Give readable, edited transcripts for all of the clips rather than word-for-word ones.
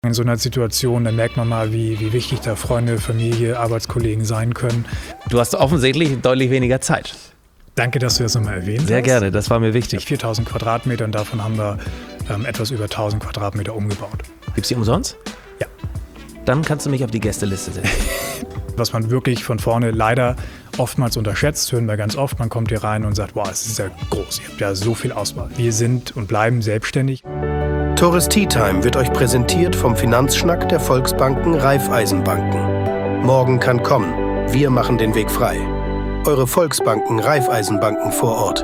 in so einer Situation, da merkt man mal, wie wichtig da Freunde, Familie, Arbeitskollegen sein können. Du hast offensichtlich deutlich weniger Zeit. Danke, dass du das nochmal erwähnt hast. Sehr gerne, das war mir wichtig. 4.000 Quadratmeter und davon haben wir etwas über 1.000 Quadratmeter umgebaut. Gibt's die umsonst? Ja. Dann kannst du mich auf die Gästeliste setzen. Was man wirklich von vorne leider oftmals unterschätzt, hören wir ganz oft, man kommt hier rein und sagt, wow, es ist ja groß, ihr habt ja so viel Auswahl. Wir sind und bleiben selbstständig. Torres Tea Time wird euch präsentiert vom Finanzschnack der Volksbanken Raiffeisenbanken. Morgen kann kommen. Wir machen den Weg frei. Eure Volksbanken Raiffeisenbanken vor Ort.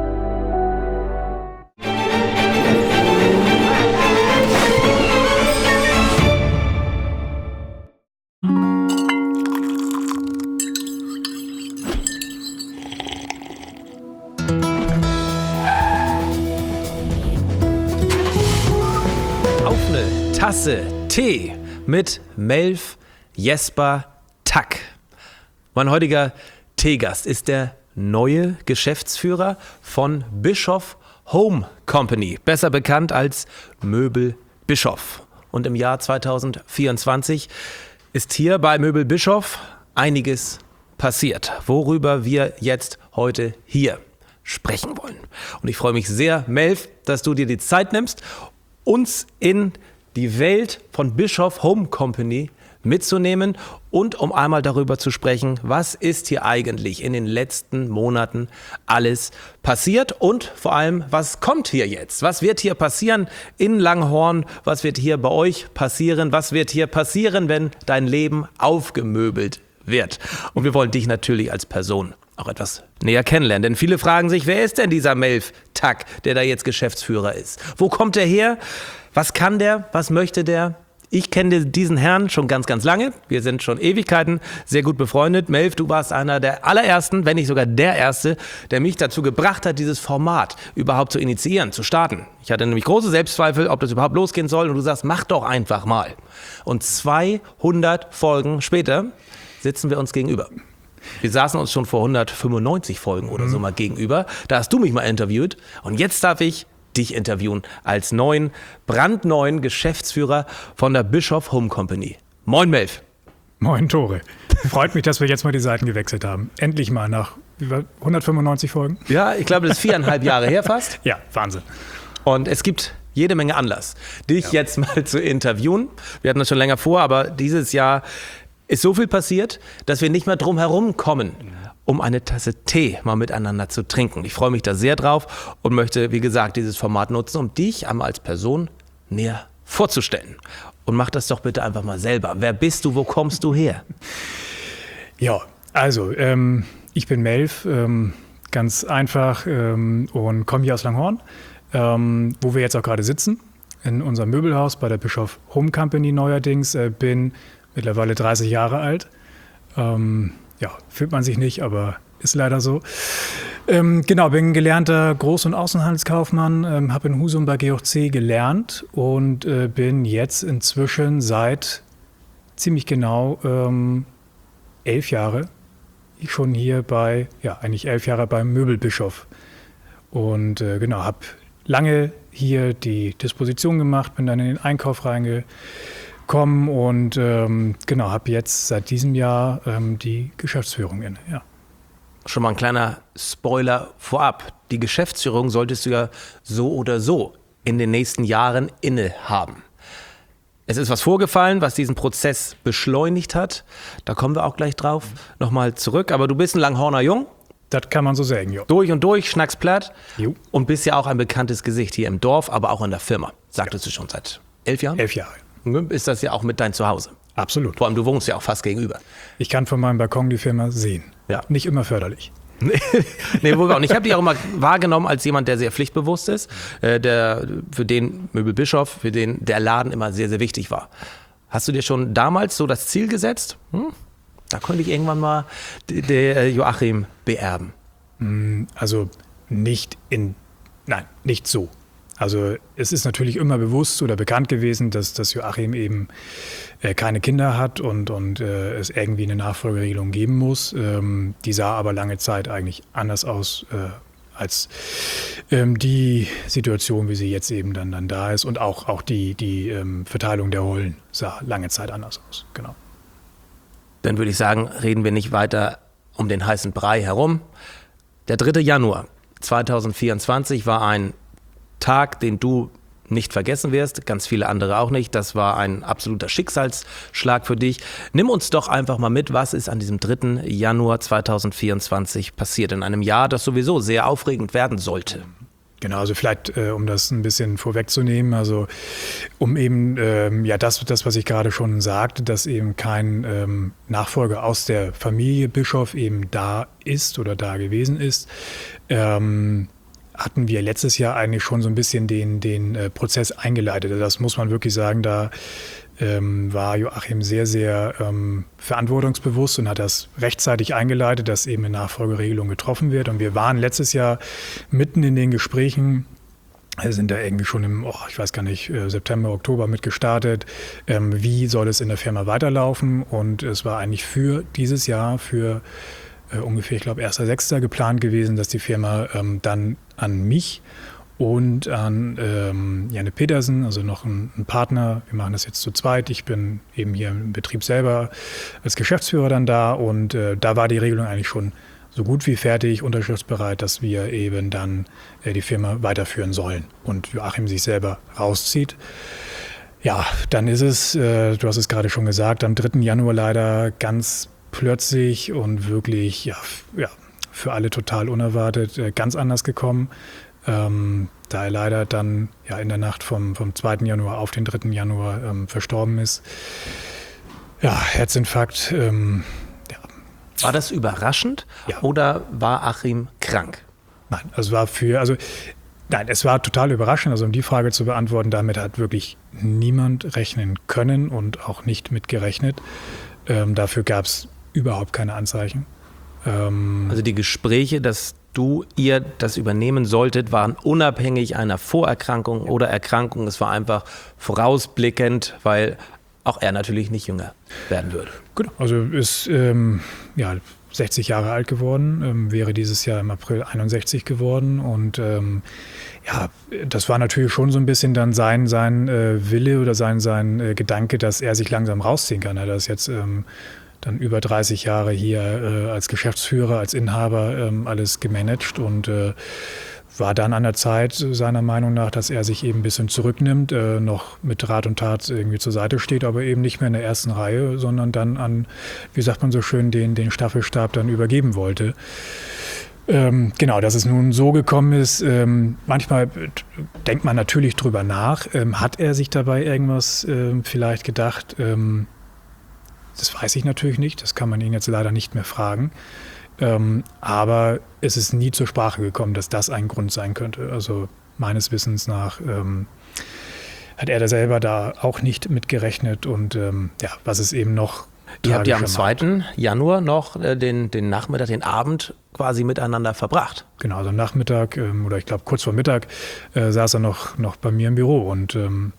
Auf eine Tasse Tee mit Melf Jesper Tack. Mein heutiger Teegast ist der neue Geschäftsführer von Bischoff Home Company, besser bekannt als Möbel Bischoff. Und im Jahr 2024 ist hier bei Möbel Bischoff einiges passiert, worüber wir jetzt heute hier sprechen wollen. Und ich freue mich sehr, Melf, dass du dir die Zeit nimmst, uns in die Welt von Bischoff Home Company mitzunehmen und um einmal darüber zu sprechen, was ist hier eigentlich in den letzten Monaten alles passiert und vor allem, was kommt hier jetzt? Was wird hier passieren in Langhorn? Was wird hier bei euch passieren? Was wird hier passieren, wenn dein Leben aufgemöbelt wird? Und wir wollen dich natürlich als Person auch etwas näher kennenlernen, denn viele fragen sich, wer ist denn dieser Melf Tack, der da jetzt Geschäftsführer ist? Wo kommt er her? Was kann der? Was möchte der? Ich kenne diesen Herrn schon ganz, ganz lange. Wir sind schon Ewigkeiten sehr gut befreundet. Melf, du warst einer der allerersten, wenn nicht sogar der Erste, der mich dazu gebracht hat, dieses Format überhaupt zu initiieren, zu starten. Ich hatte nämlich große Selbstzweifel, ob das überhaupt losgehen soll. Und du sagst, mach doch einfach mal. Und 200 Folgen später sitzen wir uns gegenüber. Wir saßen uns schon vor 195 Folgen oder so mal gegenüber. Da hast du mich mal interviewt. Und jetzt darf ich dich interviewen als brandneuen Geschäftsführer von der Bischoff Home Company. Moin Melf. Moin Tore. Freut mich, dass wir jetzt mal die Seiten gewechselt haben. Endlich mal nach über 195 Folgen. Ja, ich glaube, das ist 4,5 Jahre her fast. Ja, Wahnsinn. Und es gibt jede Menge Anlass, dich jetzt mal zu interviewen. Wir hatten das schon länger vor, aber dieses Jahr ist so viel passiert, dass wir nicht mehr drum herum kommen, um eine Tasse Tee mal miteinander zu trinken. Ich freue mich da sehr drauf und möchte, wie gesagt, dieses Format nutzen, um dich einmal als Person näher vorzustellen. Und mach das doch bitte einfach mal selber. Wer bist du, wo kommst du her? Ja, also ich bin Melf, ganz einfach und komme hier aus Langhorn, wo wir jetzt auch gerade sitzen, in unserem Möbelhaus bei der Bischoff Home Company neuerdings. Bin mittlerweile 30 Jahre alt. Ja, fühlt man sich nicht, aber ist leider so. Genau, bin gelernter Groß- und Außenhandelskaufmann, habe in Husum bei Georg C. gelernt und bin jetzt inzwischen seit ziemlich genau 11 Jahre schon hier eigentlich 11 Jahre beim Möbel Bischoff. Und genau, habe lange hier die Disposition gemacht, bin dann in den Einkauf reingekommen und genau, habe jetzt seit diesem Jahr die Geschäftsführung inne. Ja. Schon mal ein kleiner Spoiler vorab. Die Geschäftsführung solltest du ja so oder so in den nächsten Jahren innehaben. Es ist was vorgefallen, was diesen Prozess beschleunigt hat. Da kommen wir auch gleich drauf nochmal zurück. Aber du bist ein Langhorner Jung. Das kann man so sagen, ja. Durch und durch, schnacksplatt. Jo. Und bist ja auch ein bekanntes Gesicht hier im Dorf, aber auch in der Firma. Sagtest du schon seit 11 Jahren? 11 Jahre. Ist das ja auch mit dein Zuhause? Absolut. Vor allem, du wohnst ja auch fast gegenüber. Ich kann von meinem Balkon die Firma sehen. Ja. Nicht immer förderlich. Nee, wohl auch nicht. Ich habe dich auch immer wahrgenommen als jemand, der sehr pflichtbewusst ist, für den Möbel Bischoff, für den der Laden immer sehr, sehr wichtig war. Hast du dir schon damals so das Ziel gesetzt? Da könnte ich irgendwann mal der Joachim beerben. Also nicht so. Also es ist natürlich immer bewusst oder bekannt gewesen, dass Joachim eben keine Kinder hat und es irgendwie eine Nachfolgeregelung geben muss. Die sah aber lange Zeit eigentlich anders aus als die Situation, wie sie jetzt eben dann da ist und auch die Verteilung der Rollen sah lange Zeit anders aus. Genau. Dann würde ich sagen, reden wir nicht weiter um den heißen Brei herum. Der 3. Januar 2024 war ein Tag, den du nicht vergessen wirst, ganz viele andere auch nicht. Das war ein absoluter Schicksalsschlag für dich. Nimm uns doch einfach mal mit, was ist an diesem 3. Januar 2024 passiert, in einem Jahr, das sowieso sehr aufregend werden sollte. Genau, also vielleicht, um das ein bisschen vorwegzunehmen, also um eben das, was ich gerade schon sagte, dass eben kein Nachfolger aus der Familie Bischof eben da ist oder da gewesen ist, hatten wir letztes Jahr eigentlich schon so ein bisschen den Prozess eingeleitet. Das muss man wirklich sagen, da war Joachim sehr, sehr verantwortungsbewusst und hat das rechtzeitig eingeleitet, dass eben eine Nachfolgeregelung getroffen wird. Und wir waren letztes Jahr mitten in den Gesprächen, sind da irgendwie schon im, ich weiß gar nicht, September, Oktober mit gestartet. Wie soll es in der Firma weiterlaufen? Und es war eigentlich für dieses Jahr, für ungefähr, ich glaube, 1.6. geplant gewesen, dass die Firma dann an mich und an Janne Petersen, also noch ein Partner, wir machen das jetzt zu zweit. Ich bin eben hier im Betrieb selber als Geschäftsführer dann da und da war die Regelung eigentlich schon so gut wie fertig, unterschriftsbereit, dass wir eben dann die Firma weiterführen sollen und Joachim sich selber rauszieht. Ja, dann ist es, du hast es gerade schon gesagt, am 3. Januar leider ganz plötzlich und wirklich für alle total unerwartet ganz anders gekommen. Da er leider dann in der Nacht vom 2. Januar auf den 3. Januar verstorben ist. Ja, Herzinfarkt. War das überraschend oder war Achim krank? Nein, es war total überraschend. Also um die Frage zu beantworten, damit hat wirklich niemand rechnen können und auch nicht mit gerechnet. Dafür gab es überhaupt keine Anzeichen. Also die Gespräche, dass ihr das übernehmen solltet, waren unabhängig einer Vorerkrankung oder Erkrankung. Es war einfach vorausblickend, weil auch er natürlich nicht jünger werden würde. Genau, also ist 60 Jahre alt geworden, wäre dieses Jahr im April 61 geworden und das war natürlich schon so ein bisschen dann sein Wille oder sein Gedanke, dass er sich langsam rausziehen kann. Er hat das jetzt dann über 30 Jahre hier als Geschäftsführer, als Inhaber alles gemanagt und war dann an der Zeit, seiner Meinung nach, dass er sich eben ein bisschen zurücknimmt, noch mit Rat und Tat irgendwie zur Seite steht, aber eben nicht mehr in der ersten Reihe, sondern dann an, wie sagt man so schön, den Staffelstab dann übergeben wollte. Genau, dass es nun so gekommen ist, manchmal denkt man natürlich drüber nach. Hat er sich dabei irgendwas vielleicht gedacht? Das weiß ich natürlich nicht, das kann man ihn jetzt leider nicht mehr fragen. Aber es ist nie zur Sprache gekommen, dass das ein Grund sein könnte. Also meines Wissens nach hat er da selber da auch nicht mit gerechnet. Und was es eben noch Ihr habt ja am tragischer 2. Januar noch den Nachmittag, den Abend quasi miteinander verbracht. Genau, also am Nachmittag oder ich glaube kurz vor Mittag saß er noch bei mir im Büro. Und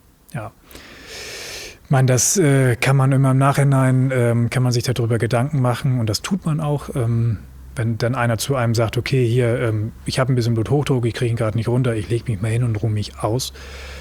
ich meine, das kann man immer im Nachhinein, kann man sich darüber Gedanken machen und das tut man auch. Wenn dann einer zu einem sagt, okay, hier, ich habe ein bisschen Bluthochdruck, ich kriege ihn gerade nicht runter, ich lege mich mal hin und ruhe mich aus.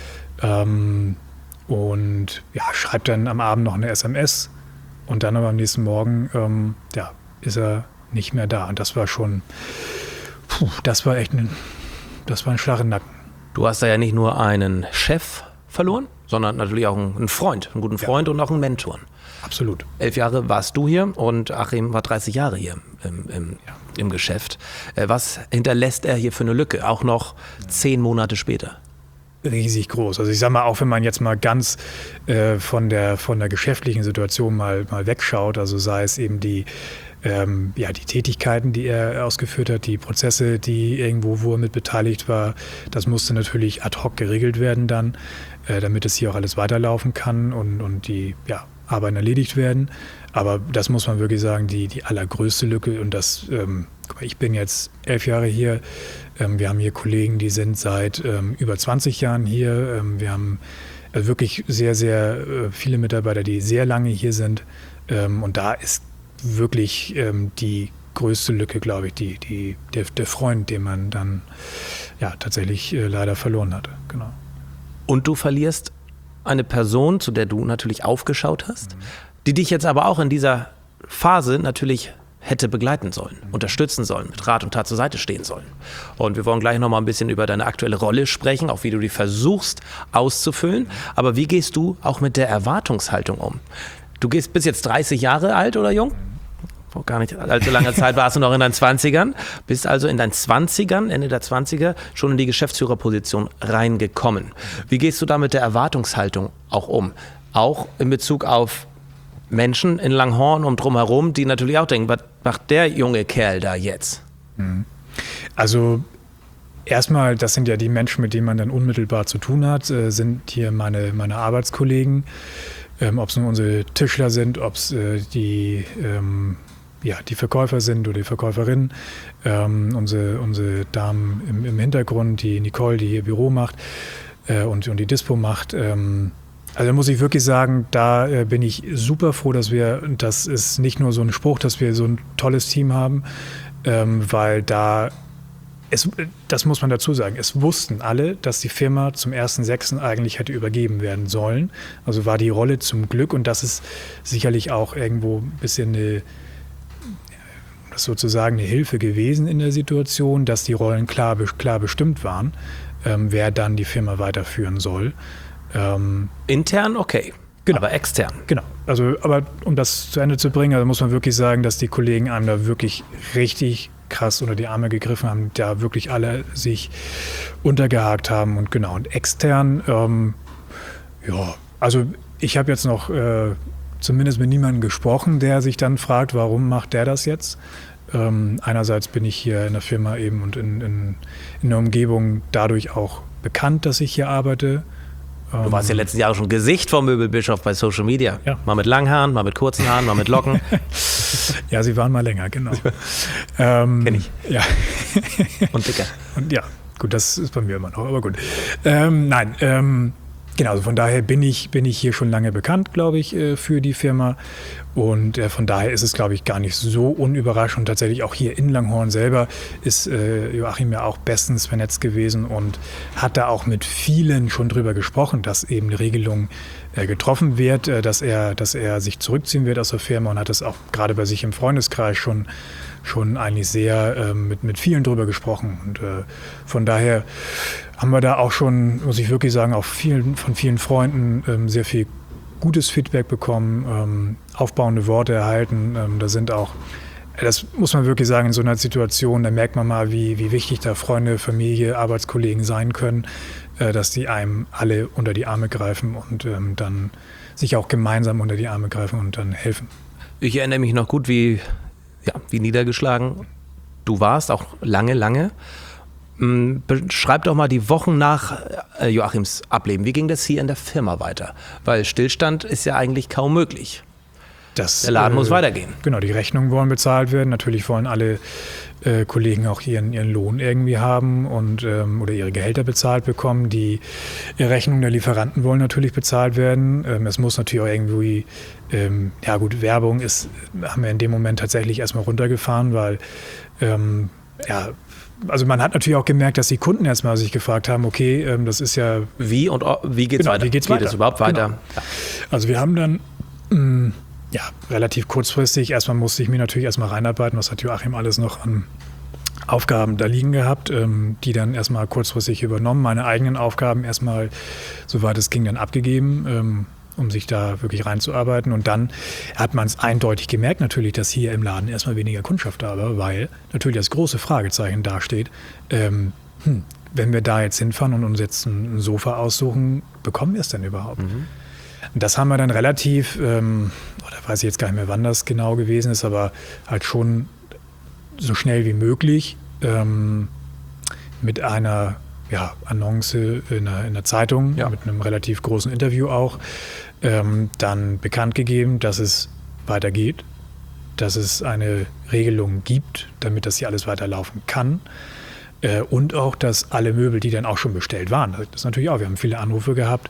Und schreibt dann am Abend noch eine SMS und dann aber am nächsten Morgen ist er nicht mehr da. Und das war schon, das war ein Schlag im Nacken. Du hast da ja nicht nur einen Chef verloren, sondern natürlich auch einen Freund, einen guten Freund und auch einen Mentor. Absolut. 11 Jahre warst du hier und Achim war 30 Jahre hier im Geschäft. Was hinterlässt er hier für eine Lücke, auch noch 10 Monate später? Riesig groß. Also ich sage mal, auch wenn man jetzt mal ganz von der geschäftlichen Situation mal wegschaut, also sei es eben die Tätigkeiten, die er ausgeführt hat, die Prozesse, wo er mit beteiligt war, das musste natürlich ad hoc geregelt werden dann, damit es hier auch alles weiterlaufen kann und die Arbeiten erledigt werden. Aber das muss man wirklich sagen, die allergrößte Lücke und das, ich bin jetzt 11 Jahre hier, wir haben hier Kollegen, die sind seit über 20 Jahren hier, wir haben wirklich sehr, sehr viele Mitarbeiter, die sehr lange hier sind und da ist wirklich die größte Lücke, glaube ich, der Freund, den man dann ja tatsächlich leider verloren hatte. Genau. Und du verlierst eine Person, zu der du natürlich aufgeschaut hast, die dich jetzt aber auch in dieser Phase natürlich hätte begleiten sollen, unterstützen sollen, mit Rat und Tat zur Seite stehen sollen. Und wir wollen gleich noch mal ein bisschen über deine aktuelle Rolle sprechen, auch wie du die versuchst auszufüllen. Aber wie gehst du auch mit der Erwartungshaltung um? Du bist jetzt 30 Jahre alt oder jung? Vor gar nicht allzu langer Zeit warst du noch in deinen 20ern, bist also in deinen 20ern, Ende der 20er, schon in die Geschäftsführerposition reingekommen. Wie gehst du da mit der Erwartungshaltung auch um? Auch in Bezug auf Menschen in Langhorn und drumherum, die natürlich auch denken, was macht der junge Kerl da jetzt? Also erstmal, das sind ja die Menschen, mit denen man dann unmittelbar zu tun hat, sind hier meine Arbeitskollegen, ob es nun unsere Tischler sind, ob es die Verkäufer sind oder die Verkäuferinnen, unsere Damen im Hintergrund, die Nicole, die hier Büro macht und die Dispo macht. Also muss ich wirklich sagen, da bin ich super froh, das ist nicht nur so ein Spruch, dass wir so ein tolles Team haben, weil das muss man dazu sagen, es wussten alle, dass die Firma zum 1.6. eigentlich hätte übergeben werden sollen. Also war die Rolle zum Glück, und das ist sicherlich auch irgendwo ein bisschen sozusagen eine Hilfe gewesen in der Situation, dass die Rollen klar bestimmt waren, wer dann die Firma weiterführen soll. Intern okay, genau. Aber extern. Genau, also aber um das zu Ende zu bringen, also muss man wirklich sagen, dass die Kollegen einem da wirklich richtig krass unter die Arme gegriffen haben, da wirklich alle sich untergehakt haben und genau. Und extern, also ich habe jetzt noch zumindest mit niemandem gesprochen, der sich dann fragt, warum macht der das jetzt? Einerseits bin ich hier in der Firma eben und in der Umgebung dadurch auch bekannt, dass ich hier arbeite. Du warst ja letzten Jahre schon Gesicht vom Möbelbischof bei Social Media. Ja. Mal mit langen Haaren, mal mit kurzen Haaren, mal mit Locken. Ja, sie waren mal länger, genau. Kenn ich. Ja. Und dicker. Und ja, gut, das ist bei mir immer noch, aber gut. Genau, also von daher bin ich hier schon lange bekannt, glaube ich, für die Firma. Und von daher ist es, glaube ich, gar nicht so unüberraschend. Tatsächlich auch hier in Langhorn selber ist Joachim ja auch bestens vernetzt gewesen und hat da auch mit vielen schon drüber gesprochen, dass eben eine Regelung getroffen wird, dass er sich zurückziehen wird aus der Firma, und hat das auch gerade bei sich im Freundeskreis schon eigentlich sehr mit vielen drüber gesprochen. Und von daher haben wir da auch schon, muss ich wirklich sagen, auch von vielen Freunden sehr viel gutes Feedback bekommen, aufbauende Worte erhalten. Da sind auch, das muss man wirklich sagen, in so einer Situation, da merkt man mal, wie wichtig da Freunde, Familie, Arbeitskollegen sein können, dass die einem alle unter die Arme greifen und dann sich auch gemeinsam unter die Arme greifen und dann helfen. Ich erinnere mich noch gut, wie niedergeschlagen du warst, auch lange. Beschreib doch mal die Wochen nach Joachims Ableben. Wie ging das hier in der Firma weiter? Weil Stillstand ist ja eigentlich kaum möglich. Der Laden muss weitergehen. Genau, die Rechnungen wollen bezahlt werden. Natürlich wollen alle Kollegen auch ihren Lohn irgendwie haben und oder ihre Gehälter bezahlt bekommen. Die Rechnungen der Lieferanten wollen natürlich bezahlt werden. Es muss natürlich auch irgendwie, Werbung haben wir in dem Moment tatsächlich erstmal runtergefahren, weil also man hat natürlich auch gemerkt, dass die Kunden erstmal sich gefragt haben, okay, das ist ja... Wie geht's weiter? Geht es überhaupt weiter? Genau. Ja. Also wir haben dann relativ kurzfristig, erstmal musste ich mich natürlich erstmal reinarbeiten, was hat Joachim alles noch an Aufgaben da liegen gehabt, die dann erstmal kurzfristig übernommen, meine eigenen Aufgaben erstmal, soweit es ging, dann abgegeben, um sich da wirklich reinzuarbeiten. Und dann hat man es eindeutig gemerkt natürlich, dass hier im Laden erstmal weniger Kundschaft da war, weil natürlich das große Fragezeichen dasteht, wenn wir da jetzt hinfahren und uns jetzt ein Sofa aussuchen, bekommen wir es denn überhaupt? Mhm. Das haben wir dann relativ, weiß ich jetzt gar nicht mehr, wann das genau gewesen ist, aber halt schon so schnell wie möglich mit einer Annonce in der Zeitung, mit einem relativ großen Interview auch, dann bekannt gegeben, dass es weitergeht, dass es eine Regelung gibt, damit das hier alles weiterlaufen kann. Und auch, dass alle Möbel, die dann auch schon bestellt waren, das ist natürlich auch, wir haben viele Anrufe gehabt,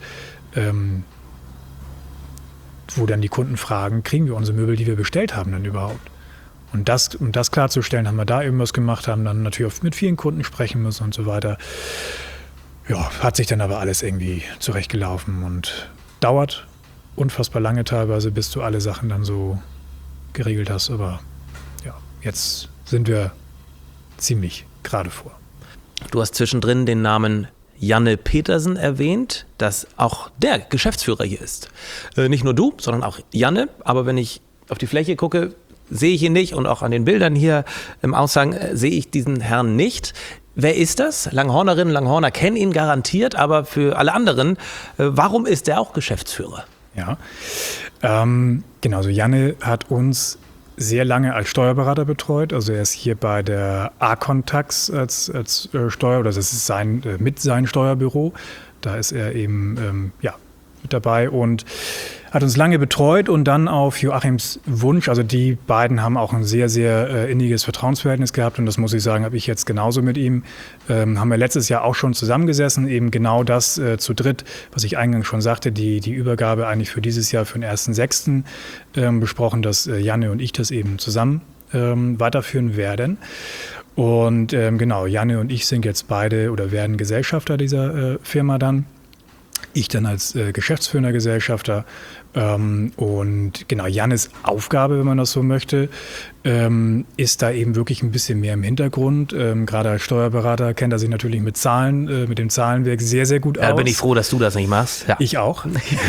wo dann die Kunden fragen, kriegen wir unsere Möbel, die wir bestellt haben, denn überhaupt? Und um das klarzustellen, haben wir da irgendwas gemacht, haben dann natürlich auch mit vielen Kunden sprechen müssen und so weiter. Ja, hat sich dann aber alles irgendwie zurechtgelaufen und dauert unfassbar lange teilweise, bis du alle Sachen dann so geregelt hast. Aber ja, jetzt sind wir ziemlich gerade vor. Du hast zwischendrin den Namen Janne Petersen erwähnt, dass auch der Geschäftsführer hier ist. Nicht nur du, sondern auch Janne. Aber wenn ich auf die Fläche gucke, sehe ich ihn nicht. Und auch an den Bildern hier im Aushang sehe ich diesen Herrn nicht. Wer ist das? Langhornerinnen, Langhorner kennen ihn garantiert. Aber für alle anderen, warum ist er auch Geschäftsführer? Ja, genau. Also Janne hat uns sehr lange als Steuerberater betreut. Also er ist hier bei der A-Contax als Steuer, oder das ist sein Steuerbüro. Da ist er eben mit dabei und hat uns lange betreut und dann auf Joachims Wunsch, also die beiden haben auch ein sehr, sehr inniges Vertrauensverhältnis gehabt und das muss ich sagen, habe ich jetzt genauso mit ihm. Haben wir letztes Jahr auch schon zusammengesessen, eben genau das zu dritt, was ich eingangs schon sagte, die Übergabe eigentlich für dieses Jahr, für den 1.6. Besprochen, dass Janne und ich das eben zusammen weiterführen werden. Und genau, Janne und ich sind jetzt beide oder werden Gesellschafter dieser Firma dann. Ich dann als geschäftsführender Gesellschafter und genau, Jannes Aufgabe, wenn man das so möchte, ist da eben wirklich ein bisschen mehr im Hintergrund. Gerade als Steuerberater kennt er sich natürlich mit Zahlen, mit dem Zahlenwerk sehr, sehr gut aus. Da bin ich froh, dass du das nicht machst. Ja. Ich auch.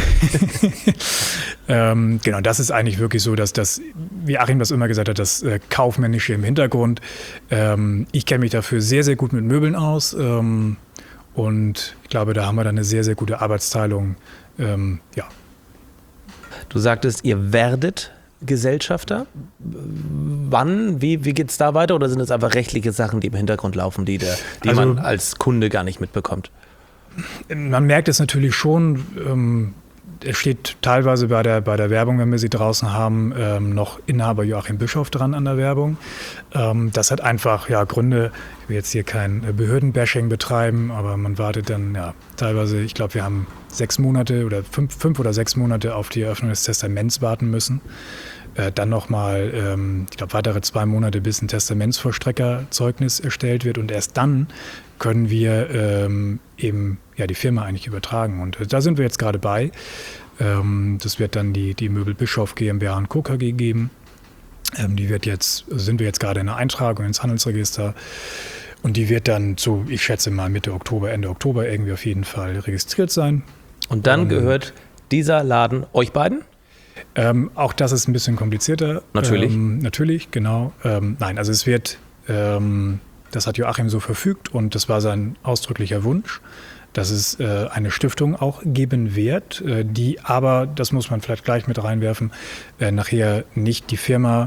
Genau, das ist eigentlich wirklich so, dass das, wie Achim das immer gesagt hat, das Kaufmännische im Hintergrund. Ich kenne mich dafür sehr, sehr gut mit Möbeln aus. Und ich glaube, da haben wir dann eine sehr, sehr gute Arbeitsteilung. Ja. Du sagtest, ihr werdet Gesellschafter. Wann? Wie geht es da weiter? Oder sind es einfach rechtliche Sachen, die im Hintergrund laufen, die man als Kunde gar nicht mitbekommt? Man merkt es natürlich schon. Es steht teilweise bei der Werbung, wenn wir sie draußen haben, noch Inhaber Joachim Bischof dran an der Werbung. Das hat einfach Gründe. Ich will jetzt hier kein Behördenbashing betreiben, aber man wartet dann teilweise, ich glaube, wir haben 6 Monate oder 5 oder 6 Monate auf die Eröffnung des Testaments warten müssen. Dann nochmal, ich glaube, weitere 2 Monate, bis ein Testamentsvollstreckerzeugnis erstellt wird und erst dann können wir eben die Firma eigentlich übertragen. Und da sind wir jetzt gerade bei. Das wird dann die Möbel Bischof GmbH und Co. KG geben. Sind wir jetzt gerade in der Eintragung ins Handelsregister. Und die wird dann ich schätze mal Mitte Oktober, Ende Oktober irgendwie auf jeden Fall registriert sein. Und dann gehört dieser Laden euch beiden? Auch das ist ein bisschen komplizierter. Natürlich. Natürlich, genau. Nein, also es wird, das hat Joachim so verfügt und das war sein ausdrücklicher Wunsch, dass es eine Stiftung auch geben wird, die aber, das muss man vielleicht gleich mit reinwerfen, nachher nicht die Firma,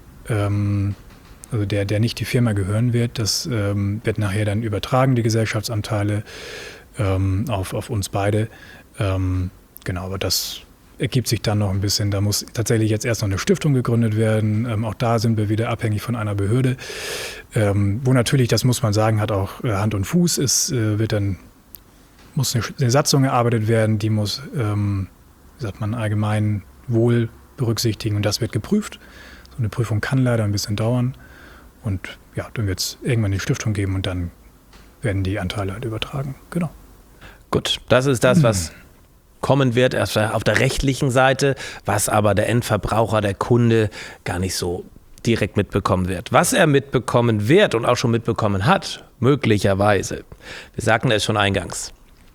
also der nicht die Firma gehören wird, das wird nachher dann übertragen, die Gesellschaftsanteile auf uns beide. Genau, aber das ergibt sich dann noch ein bisschen. Da muss tatsächlich jetzt erst noch eine Stiftung gegründet werden. Auch da sind wir wieder abhängig von einer Behörde, wo natürlich, das muss man sagen, hat auch Hand und Fuß. Es muss eine Satzung erarbeitet werden, die muss, allgemein Wohl berücksichtigen und das wird geprüft. So eine Prüfung kann leider ein bisschen dauern und dann wird es irgendwann die Stiftung geben und dann werden die Anteile halt übertragen. Genau. Gut, das ist das, was kommen wird, erst auf der rechtlichen Seite, was aber der Endverbraucher, der Kunde gar nicht so direkt mitbekommen wird. Was er mitbekommen wird und auch schon mitbekommen hat, möglicherweise, wir sagten es schon eingangs,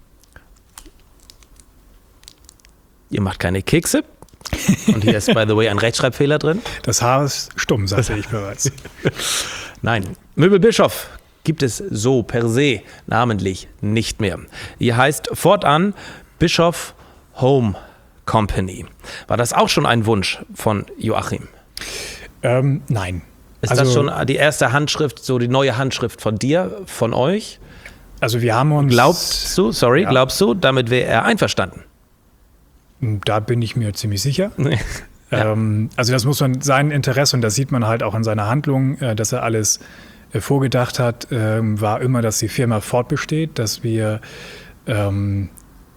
ihr macht keine Kekse und hier ist, by the way, ein Rechtschreibfehler drin. Das Haar ist stumm, sagte ich bereits. Nein, Möbel Bischof gibt es so per se namentlich nicht mehr. Ihr heißt fortan Bischof Home Company. War das auch schon ein Wunsch von Joachim? Nein. Ist das schon die erste Handschrift, so die neue Handschrift von dir, von euch? Also wir haben uns... Glaubst du, damit wäre er einverstanden? Da bin ich mir ziemlich sicher. Also das muss man, sein Interesse, und das sieht man halt auch in seiner Handlung, dass er alles vorgedacht hat, war immer, dass die Firma fortbesteht, dass wir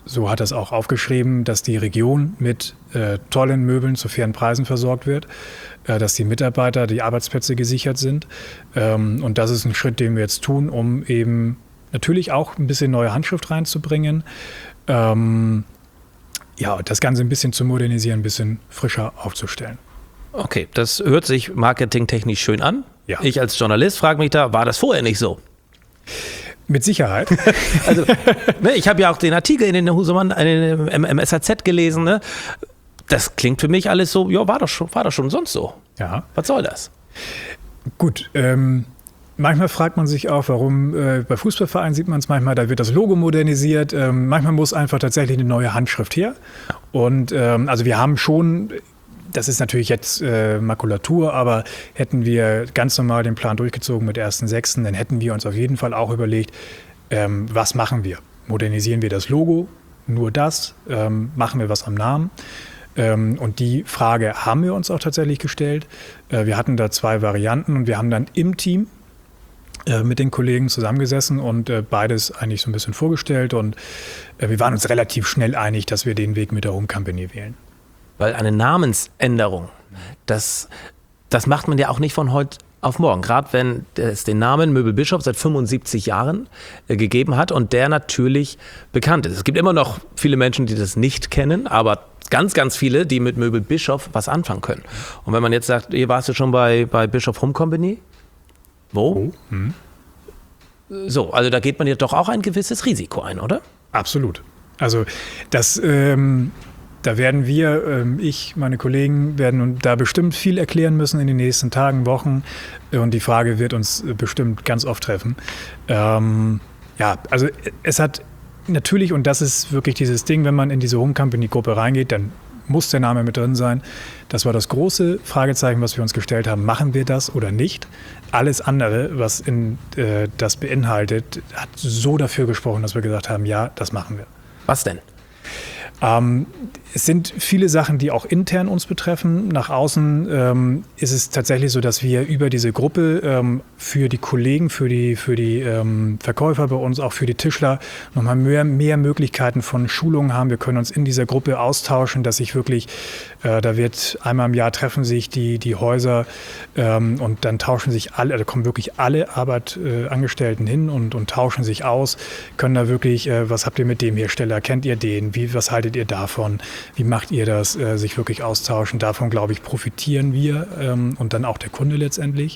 so hat er es auch aufgeschrieben, dass die Region mit tollen Möbeln zu fairen Preisen versorgt wird, dass die Mitarbeiter, die Arbeitsplätze gesichert sind. Und das ist ein Schritt, den wir jetzt tun, um eben natürlich auch ein bisschen neue Handschrift reinzubringen. Das Ganze ein bisschen zu modernisieren, ein bisschen frischer aufzustellen. Okay, das hört sich marketingtechnisch schön an. Ja. Ich als Journalist frage mich da, war das vorher nicht so? Mit Sicherheit. Also, ich habe ja auch den Artikel in den Husemann, im SAZ gelesen. Ne? Das klingt für mich alles so, ja, war doch schon sonst so. Ja. Was soll das? Gut, manchmal fragt man sich auch, warum bei Fußballvereinen sieht man es manchmal, da wird das Logo modernisiert. Manchmal muss einfach tatsächlich eine neue Handschrift her. Und also wir haben schon, das ist natürlich jetzt Makulatur, aber hätten wir ganz normal den Plan durchgezogen mit 1.6., dann hätten wir uns auf jeden Fall auch überlegt, was machen wir? Modernisieren wir das Logo? Nur das? Machen wir was am Namen? Und die Frage haben wir uns auch tatsächlich gestellt. Wir hatten da 2 Varianten und wir haben dann im Team mit den Kollegen zusammengesessen und beides eigentlich so ein bisschen vorgestellt. Und wir waren uns relativ schnell einig, dass wir den Weg mit der Home Company wählen. Weil eine Namensänderung, das macht man ja auch nicht von heute auf morgen. Gerade wenn es den Namen Möbel Bischof seit 75 Jahren gegeben hat und der natürlich bekannt ist. Es gibt immer noch viele Menschen, die das nicht kennen, aber ganz, ganz viele, die mit Möbel Bischof was anfangen können. Und wenn man jetzt sagt, warst du schon bei Bischof Home Company? Wo? So, also da geht man ja doch auch ein gewisses Risiko ein, oder? Absolut. Also das, da werden wir, ich, meine Kollegen, werden da bestimmt viel erklären müssen in den nächsten Tagen, Wochen. Und die Frage wird uns bestimmt ganz oft treffen. Also es hat natürlich, und das ist wirklich dieses Ding, wenn man in diese Home Company Gruppe reingeht, dann muss der Name mit drin sein. Das war das große Fragezeichen, was wir uns gestellt haben. Machen wir das oder nicht? Alles andere, was das beinhaltet, hat so dafür gesprochen, dass wir gesagt haben, ja, das machen wir. Was denn? Es sind viele Sachen, die auch intern uns betreffen. Nach außen ist es tatsächlich so, dass wir über diese Gruppe für die Kollegen, für die Verkäufer bei uns, auch für die Tischler nochmal mehr Möglichkeiten von Schulungen haben. Wir können uns in dieser Gruppe austauschen, dass sich wirklich, da wird einmal im Jahr treffen sich die Häuser und dann tauschen sich alle, da kommen wirklich alle Angestellten hin und tauschen sich aus, können da wirklich, was habt ihr mit dem Hersteller, kennt ihr den, was haltet ihr davon? Wie macht ihr das? Sich wirklich austauschen. Davon, glaube ich, profitieren wir und dann auch der Kunde letztendlich.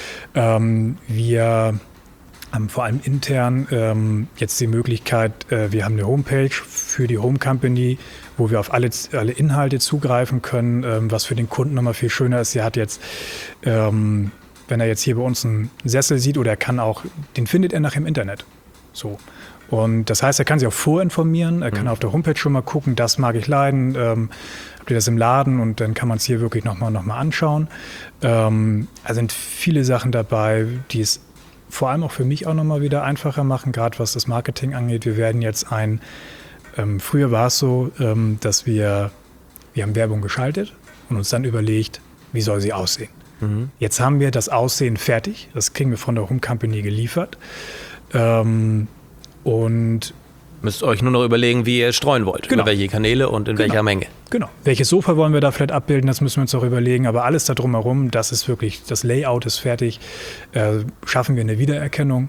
Wir haben vor allem intern jetzt die Möglichkeit, wir haben eine Homepage für die Home Company, wo wir auf alle Inhalte zugreifen können, was für den Kunden nochmal viel schöner ist. Er hat jetzt, wenn er jetzt hier bei uns einen Sessel sieht oder den findet er nachher im Internet. So. Und das heißt, er kann sich auch vorinformieren, er kann auf der Homepage schon mal gucken, das mag ich leiden, habt ihr das im Laden und dann kann man es hier wirklich nochmal anschauen. Also sind viele Sachen dabei, die es vor allem auch für mich auch nochmal wieder einfacher machen, gerade was das Marketing angeht. Wir werden jetzt früher war es so, dass wir haben Werbung geschaltet und uns dann überlegt, wie soll sie aussehen. Jetzt haben wir das Aussehen fertig, das kriegen wir von der Home Company geliefert. Und müsst euch nur noch überlegen, wie ihr streuen wollt, über welche Kanäle und in welcher Menge. Genau. Welches Sofa wollen wir da vielleicht abbilden, das müssen wir uns auch überlegen. Aber alles da drumherum, das ist wirklich, das Layout ist fertig. Schaffen wir eine Wiedererkennung.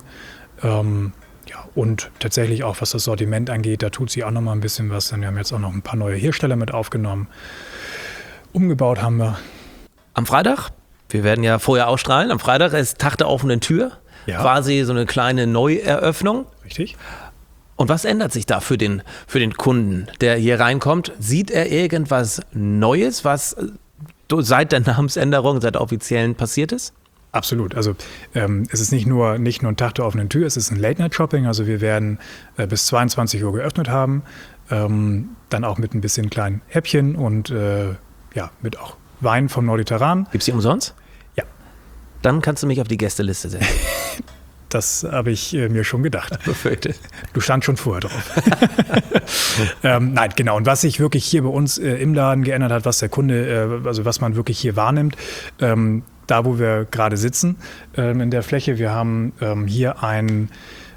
Und tatsächlich auch, was das Sortiment angeht, da tut sie auch noch mal ein bisschen was. Denn wir haben jetzt auch noch ein paar neue Hersteller mit aufgenommen. Umgebaut haben wir. Am Freitag, wir werden ja vorher ausstrahlen, am Freitag ist Tag der offenen Tür. Ja. Quasi so eine kleine Neueröffnung. Richtig. Und was ändert sich da für den Kunden, der hier reinkommt? Sieht er irgendwas Neues, was seit der Namensänderung, seit der offiziellen passiert ist? Absolut. Also es ist nicht nur ein Tag der offenen Tür, es ist ein Late-Night-Shopping. Also wir werden bis 22 Uhr geöffnet haben, dann auch mit ein bisschen kleinen Häppchen und mit auch Wein vom Norditerran. Gibt's die umsonst? Ja. Dann kannst du mich auf die Gästeliste setzen. Das habe ich mir schon gedacht. Befürchtet. Du standst schon vorher drauf. Nein, genau. Und was sich wirklich hier bei uns im Laden geändert hat, was der Kunde, also was man wirklich hier wahrnimmt, da wo wir gerade sitzen, in der Fläche, wir haben hier ein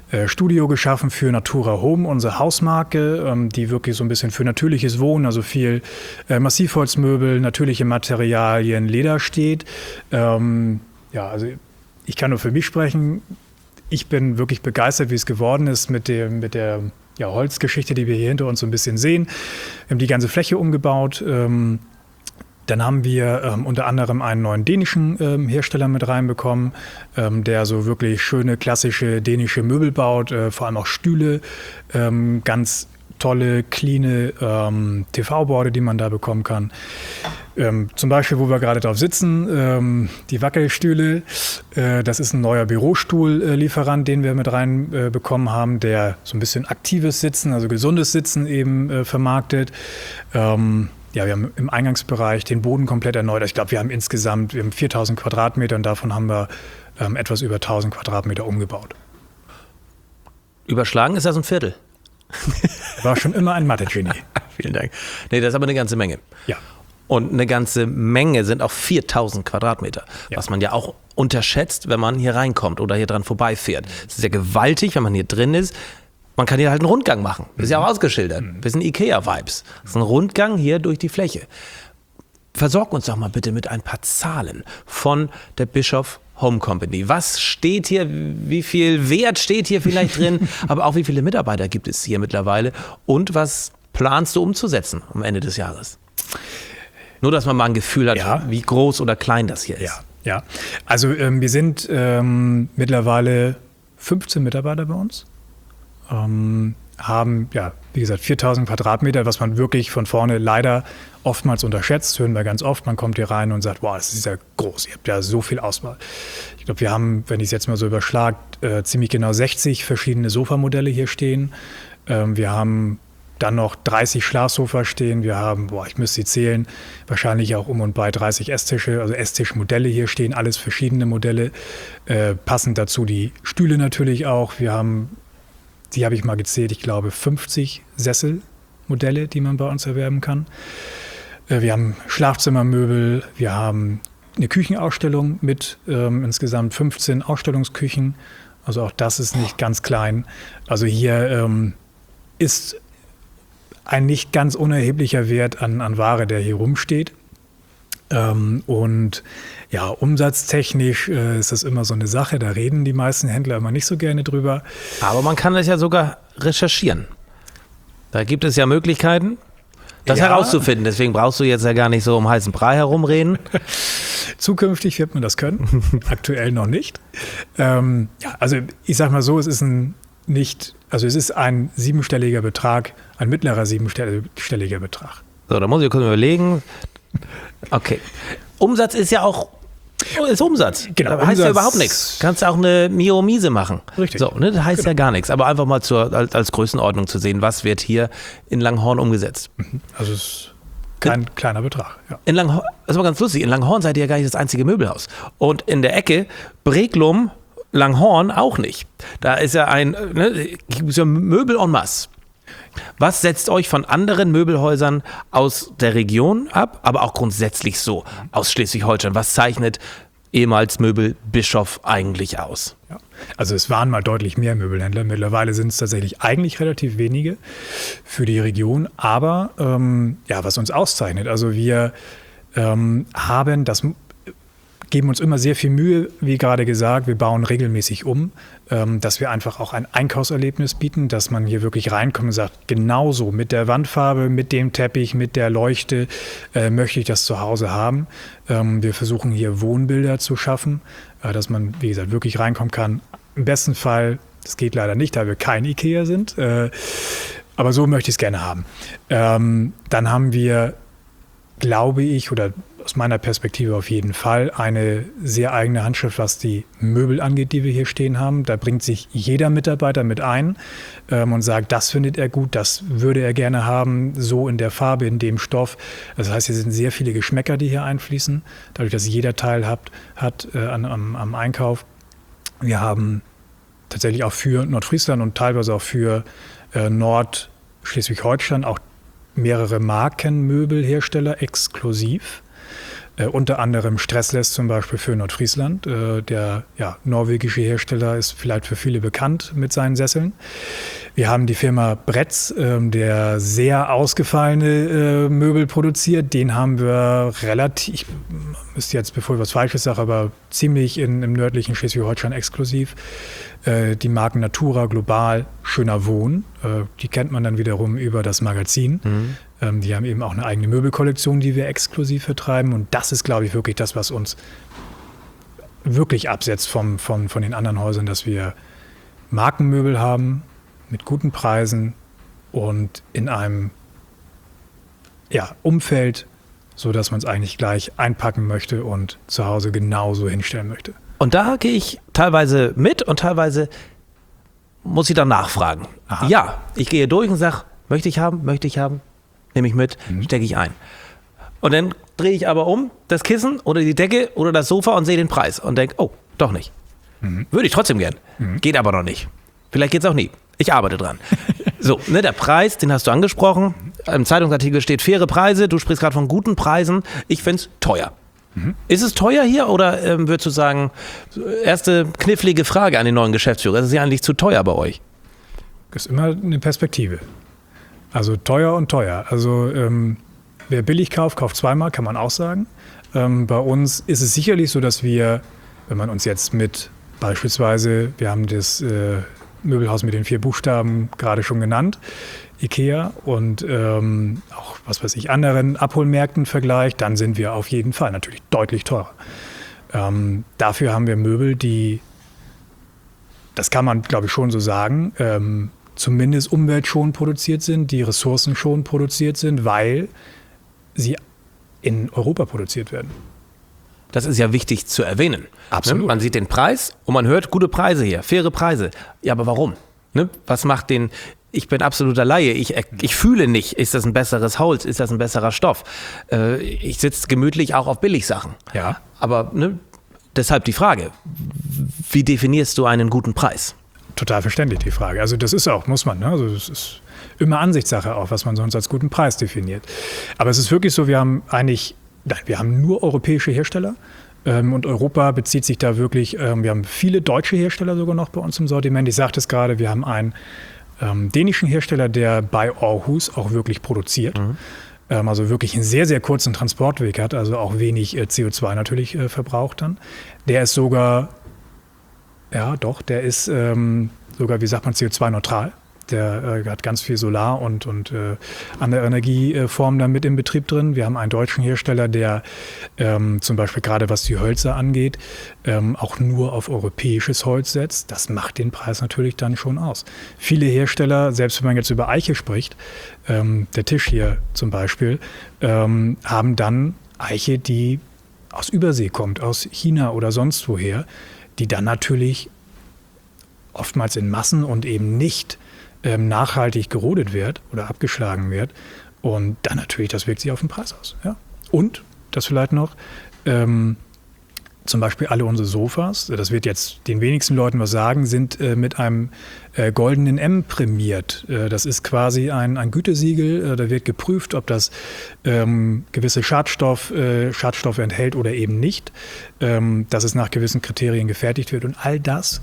Studio geschaffen für Natura Home, unsere Hausmarke, die wirklich so ein bisschen für natürliches Wohnen, also viel Massivholzmöbel, natürliche Materialien, Leder steht. Also ich kann nur für mich sprechen. Ich bin wirklich begeistert, wie es geworden ist mit der Holzgeschichte, die wir hier hinter uns so ein bisschen sehen. Wir haben die ganze Fläche umgebaut. Dann haben wir unter anderem einen neuen dänischen Hersteller mit reinbekommen, der so wirklich schöne, klassische dänische Möbel baut, vor allem auch Stühle, ganz tolle, cleane TV-Borde, die man da bekommen kann. Zum Beispiel, wo wir gerade drauf sitzen, die Wackelstühle. Das ist ein neuer Bürostuhl-Lieferant, den wir mit reinbekommen haben, der so ein bisschen aktives Sitzen, also gesundes Sitzen eben vermarktet. Wir haben im Eingangsbereich den Boden komplett erneuert. Ich glaube, wir haben 4.000 Quadratmeter und davon haben wir etwas über 1.000 Quadratmeter umgebaut. Überschlagen ist das ein Viertel. War schon immer ein Mathe-Genie. Vielen Dank. Nee, das ist aber eine ganze Menge. Ja. Und eine ganze Menge sind auch 4.000 Quadratmeter, was man ja auch unterschätzt, wenn man hier reinkommt oder hier dran vorbeifährt. Es ist ja gewaltig, wenn man hier drin ist. Man kann hier halt einen Rundgang machen. Ist ja auch ausgeschildert. Bisschen Ikea-Vibes. Das ist ein Rundgang hier durch die Fläche. Versorg uns doch mal bitte mit ein paar Zahlen von der Bischoff Home Company. Was steht hier? Wie viel Wert steht hier vielleicht drin? Aber auch wie viele Mitarbeiter gibt es hier mittlerweile? Und was planst du umzusetzen am Ende des Jahres? Nur, dass man mal ein Gefühl hat, wie groß oder klein das hier ist. Ja. Also wir sind mittlerweile 15 Mitarbeiter bei uns. Haben, wie gesagt, 4.000 Quadratmeter, was man wirklich von vorne leider oftmals unterschätzt. Hören wir ganz oft. Man kommt hier rein und sagt, wow, das ist ja groß. Ihr habt ja so viel Auswahl. Ich glaube, wir haben, wenn ich es jetzt mal so überschlage, ziemlich genau 60 verschiedene Sofamodelle hier stehen. Wir haben dann noch 30 Schlafsofas stehen. Wir haben, ich müsste sie zählen, wahrscheinlich auch um und bei 30 Esstische, also Esstischmodelle hier stehen. Alles verschiedene Modelle. Passend dazu die Stühle natürlich auch. Wir haben, die habe ich mal gezählt, ich glaube 50 Sesselmodelle, die man bei uns erwerben kann. Wir haben Schlafzimmermöbel, wir haben eine Küchenausstellung mit insgesamt 15 Ausstellungsküchen. Also auch das ist nicht ganz klein. Also hier ist ein nicht ganz unerheblicher Wert an Ware, der hier rumsteht. Und umsatztechnisch ist das immer so eine Sache, da reden die meisten Händler immer nicht so gerne drüber. Aber man kann das ja sogar recherchieren. Da gibt es ja Möglichkeiten, das herauszufinden. Deswegen brauchst du jetzt ja gar nicht so um heißen Brei herumreden. Zukünftig wird man das können, aktuell noch nicht. Also ich sag mal so, es ist ein siebenstelliger Betrag, ein mittlerer siebenstelliger Betrag. So, da muss ich kurz überlegen. Okay. Umsatz ist ja auch Umsatz. Genau, das heißt ja überhaupt nichts. Kannst auch eine Mio Miese machen. Richtig. So, das heißt ja gar nichts. Aber einfach mal als Größenordnung zu sehen, was wird hier in Langhorn umgesetzt. Also es ist kein kleiner Betrag. Ja. In Langhorn, das war ganz lustig, in Langhorn seid ihr ja gar nicht das einzige Möbelhaus. Und in der Ecke Breglum, Langhorn auch nicht. Da ist ja gibt es ja Möbel en masse. Was setzt euch von anderen Möbelhäusern aus der Region ab, aber auch grundsätzlich so aus Schleswig-Holstein? Was zeichnet ehemals Möbel Bischoff eigentlich aus? Ja. Also es waren mal deutlich mehr Möbelhändler. Mittlerweile sind es tatsächlich eigentlich relativ wenige für die Region. Aber was uns auszeichnet, also wir geben uns immer sehr viel Mühe, wie gerade gesagt, wir bauen regelmäßig um, dass wir einfach auch ein Einkaufserlebnis bieten, dass man hier wirklich reinkommt und sagt, genauso mit der Wandfarbe, mit dem Teppich, mit der Leuchte möchte ich das zu Hause haben. Wir versuchen hier Wohnbilder zu schaffen, dass man, wie gesagt, wirklich reinkommen kann. Im besten Fall, das geht leider nicht, da wir kein Ikea sind, aber so möchte ich es gerne haben. Dann haben wir, glaube ich, oder aus meiner Perspektive auf jeden Fall, eine sehr eigene Handschrift, was die Möbel angeht, die wir hier stehen haben. Da bringt sich jeder Mitarbeiter mit ein und sagt, das findet er gut, das würde er gerne haben, so in der Farbe, in dem Stoff. Das heißt, hier sind sehr viele Geschmäcker, die hier einfließen, dadurch, dass jeder Teil hat am Einkauf. Wir haben tatsächlich auch für Nordfriesland und teilweise auch für Nordschleswig-Holstein auch mehrere Markenmöbelhersteller exklusiv. unter anderem Stressless zum Beispiel für Nordfriesland. Der norwegische Hersteller ist vielleicht für viele bekannt mit seinen Sesseln. Wir haben die Firma Bretz, der sehr ausgefallene Möbel produziert. Den haben wir relativ, ich müsste jetzt, bevor ich was Falsches sage, aber ziemlich im nördlichen Schleswig-Holstein exklusiv. Die Marken Natura, Global, Schöner Wohn. Die kennt man dann wiederum über das Magazin. Die haben eben auch eine eigene Möbelkollektion, die wir exklusiv vertreiben. Und das ist, glaube ich, wirklich das, was uns wirklich absetzt von den anderen Häusern, dass wir Markenmöbel haben mit guten Preisen und in einem Umfeld, sodass man es eigentlich gleich einpacken möchte und zu Hause genauso hinstellen möchte. Und da gehe ich teilweise mit und teilweise muss ich dann nachfragen. Aha. Ja, ich gehe durch und sage, möchte ich haben, nehme ich mit, stecke ich ein. Und dann drehe ich aber um das Kissen oder die Decke oder das Sofa und sehe den Preis und denke, oh, doch nicht. Würde ich trotzdem gern. Geht aber noch nicht. Vielleicht geht es auch nie. Ich arbeite dran. So, der Preis, den hast du angesprochen. Im Zeitungsartikel steht faire Preise. Du sprichst gerade von guten Preisen. Ich finde es teuer. Ist es teuer hier oder würdest du sagen, erste knifflige Frage an den neuen Geschäftsführer, ist es ja eigentlich zu teuer bei euch? Das ist immer eine Perspektive. Also teuer und teuer. Also wer billig kauft, kauft zweimal, kann man auch sagen. Bei uns ist es sicherlich so, dass wir, wenn man uns jetzt mit beispielsweise, wir haben das Möbelhaus mit den 4 Buchstaben gerade schon genannt, IKEA und auch, was weiß ich, anderen Abholmärkten vergleicht, dann sind wir auf jeden Fall natürlich deutlich teurer. Dafür haben wir Möbel, die, das kann man, glaube ich, schon so sagen, zumindest umweltschonend produziert sind, die ressourcenschonend produziert sind, weil sie in Europa produziert werden. Das ist ja wichtig zu erwähnen. Absolut. Ne? Man sieht den Preis und man hört gute Preise hier, faire Preise. Ja, aber warum? Ne? Was macht den... Ich bin absoluter Laie. Ich fühle nicht, ist das ein besseres Holz, ist das ein besserer Stoff. Ich sitze gemütlich auch auf Billigsachen. Ja. Aber deshalb die Frage, wie definierst du einen guten Preis? Total verständlich, die Frage. Also das ist auch, muss man. Ne? Also das ist immer Ansichtssache auch, was man sonst als guten Preis definiert. Aber es ist wirklich so, wir haben nur europäische Hersteller. Und Europa bezieht sich da wirklich, wir haben viele deutsche Hersteller sogar noch bei uns im Sortiment. Ich sagte es gerade, wir haben einen dänischen Hersteller, der bei Aarhus auch wirklich produziert. Also wirklich einen sehr, sehr kurzen Transportweg hat, also auch wenig CO2 natürlich verbraucht dann. Der ist sogar, sogar, wie sagt man, CO2-neutral. Der hat ganz viel Solar und andere Energieformen dann mit im Betrieb drin. Wir haben einen deutschen Hersteller, der zum Beispiel gerade was die Hölzer angeht, auch nur auf europäisches Holz setzt. Das macht den Preis natürlich dann schon aus. Viele Hersteller, selbst wenn man jetzt über Eiche spricht, der Tisch hier zum Beispiel, haben dann Eiche, die aus Übersee kommt, aus China oder sonst woher, die dann natürlich oftmals in Massen und eben nicht nachhaltig gerodet wird oder abgeschlagen wird. Und dann natürlich, das wirkt sich auf den Preis aus. Ja? Und, das vielleicht noch, zum Beispiel alle unsere Sofas, das wird jetzt den wenigsten Leuten was sagen, sind mit einem goldenen M prämiert. Das ist quasi ein Gütesiegel. Da wird geprüft, ob das gewisse Schadstoffe enthält oder eben nicht. Dass es nach gewissen Kriterien gefertigt wird. Und all das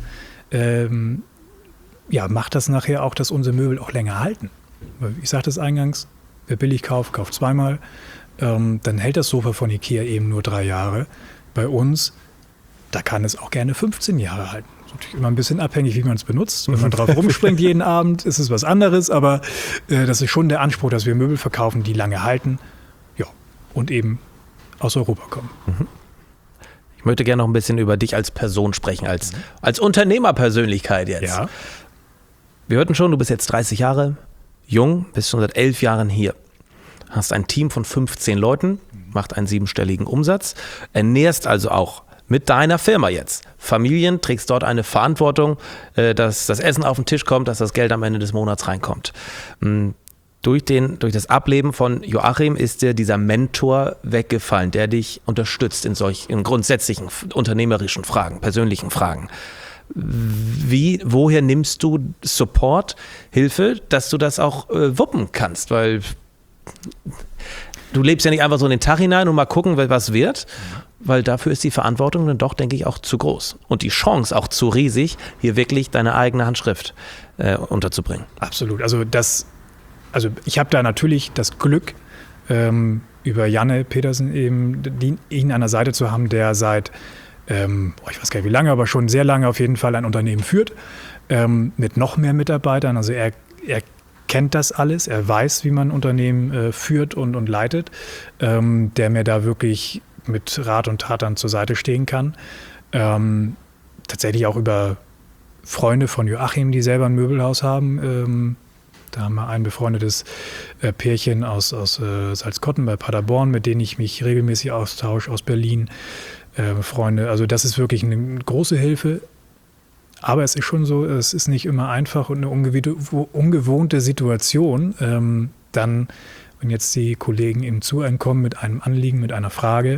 macht das nachher auch, dass unsere Möbel auch länger halten. Ich sagte es eingangs, wer billig kauft, kauft zweimal. Dann hält das Sofa von IKEA eben nur 3 Jahre. Bei uns, da kann es auch gerne 15 Jahre halten. Das ist natürlich immer ein bisschen abhängig, wie man es benutzt. Wenn man drauf rumspringt jeden Abend, ist es was anderes. Aber das ist schon der Anspruch, dass wir Möbel verkaufen, die lange halten, und eben aus Europa kommen. Ich möchte gerne noch ein bisschen über dich als Person sprechen, als Unternehmerpersönlichkeit jetzt. Ja. Wir hörten schon, du bist jetzt 30 Jahre jung, bist schon seit 11 Jahren hier. Hast ein Team von 15 Leuten, macht einen 7-stelligen Umsatz, ernährst also auch mit deiner Firma jetzt Familien, trägst dort eine Verantwortung, dass das Essen auf den Tisch kommt, dass das Geld am Ende des Monats reinkommt. Durch das Ableben von Joachim ist dir dieser Mentor weggefallen, der dich unterstützt in grundsätzlichen unternehmerischen Fragen, persönlichen Fragen. Woher nimmst du Support, Hilfe, dass du das auch wuppen kannst? Weil Du lebst ja nicht einfach so in den Tag hinein und mal gucken, was wird, weil dafür ist die Verantwortung dann doch, denke ich, auch zu groß. Und die Chance auch zu riesig, hier wirklich deine eigene Handschrift unterzubringen. Absolut. Also ich habe da natürlich das Glück, über Janne Petersen eben ihn an der Seite zu haben, der seit, ich weiß gar nicht wie lange, aber schon sehr lange auf jeden Fall ein Unternehmen führt, mit noch mehr Mitarbeitern. Also er kennt das alles, er weiß, wie man Unternehmen führt und leitet, der mir da wirklich mit Rat und Tat dann zur Seite stehen kann. Tatsächlich auch über Freunde von Joachim, die selber ein Möbelhaus haben. Da haben wir ein befreundetes Pärchen aus Salzkotten bei Paderborn, mit denen ich mich regelmäßig austausche, aus Berlin. Freunde, also das ist wirklich eine große Hilfe. Aber es ist schon so, es ist nicht immer einfach und eine ungewohnte Situation. Dann, wenn jetzt die Kollegen eben zu einem kommen mit einem Anliegen, mit einer Frage,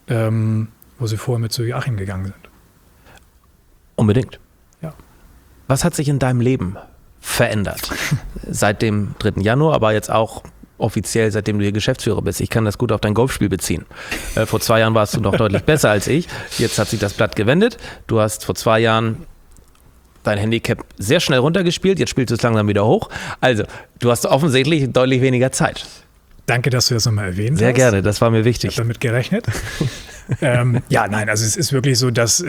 wo sie vorher mit zu Joachim gegangen sind. Unbedingt. Ja. Was hat sich in deinem Leben verändert? Seit dem 3. Januar, aber jetzt auch offiziell, seitdem du hier Geschäftsführer bist. Ich kann das gut auf dein Golfspiel beziehen. Vor 2 Jahren warst du noch deutlich besser als ich. Jetzt hat sich das Blatt gewendet. Du hast vor 2 Jahren dein Handicap sehr schnell runtergespielt. Jetzt spielst du es langsam wieder hoch. Also, du hast offensichtlich deutlich weniger Zeit. Danke, dass du das nochmal erwähnt hast. Sehr gerne, das war mir wichtig. Ich habe damit gerechnet. Also es ist wirklich so, das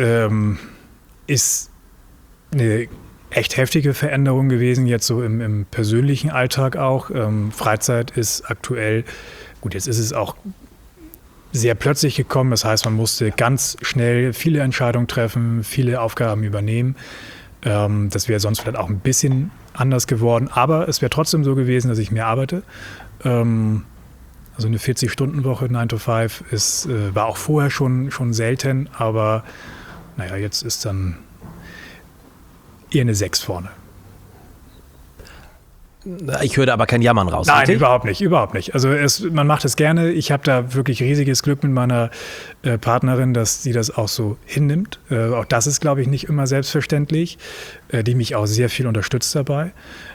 ist eine echt heftige Veränderung gewesen, jetzt so im persönlichen Alltag auch. Freizeit ist aktuell, gut, jetzt ist es auch sehr plötzlich gekommen. Das heißt, man musste ganz schnell viele Entscheidungen treffen, viele Aufgaben übernehmen. Das wäre sonst vielleicht auch ein bisschen anders geworden. Aber es wäre trotzdem so gewesen, dass ich mehr arbeite. Also eine 40-Stunden-Woche, 9 to 5, war auch vorher schon selten. Aber naja, jetzt ist dann eher eine 6 vorne. Ich höre aber kein Jammern raus. Nein, richtig? überhaupt nicht. Also man macht es gerne. Ich habe da wirklich riesiges Glück mit meiner Partnerin, dass sie das auch so hinnimmt. Auch das ist, glaube ich, nicht immer selbstverständlich. Die mich auch sehr viel unterstützt dabei.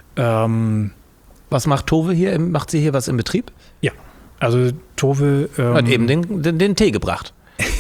Was macht Tove hier? Macht sie hier was im Betrieb? Ja, also Tove hat eben den Tee gebracht.